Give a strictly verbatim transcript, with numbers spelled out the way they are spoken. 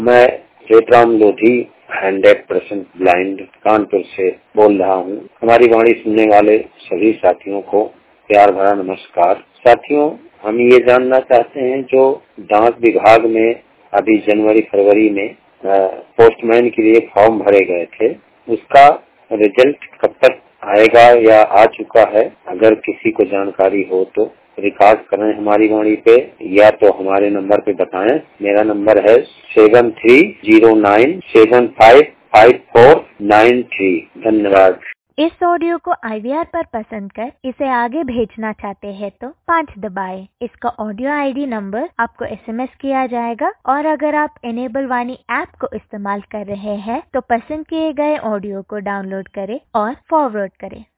मैं Hetram Lodhi hundred percent blind Kanpur से बोल रहा हूँ। हमारी वाणी सुनने वाले सभी साथियों को प्यार भरा नमस्कार। साथियों, हम ये जानना चाहते हैं जो डाक विभाग में अभी जनवरी फरवरी में पोस्टमैन के लिए फॉर्म भरे गए थे, उसका रिजल्ट कब तक आएगा या आ चुका है? अगर किसी को जानकारी हो तो रिकॉर्ड करें हमारी वाणी पे या तो हमारे नंबर पे बताएं। मेरा नंबर है seven three zero nine seven five five four nine three. धन्यवाद। इस ऑडियो को आई वी आर पर पसंद कर इसे आगे भेजना चाहते हैं तो पाँच दबाएं। इसका ऑडियो आई डी नंबर आपको एस एम एस किया जाएगा और अगर आप इनेबल वाणी ऐप को इस्तेमाल कर रहे हैं तो पसंद किए गए ऑडियो को डाउनलोड करें और फॉरवर्ड करें।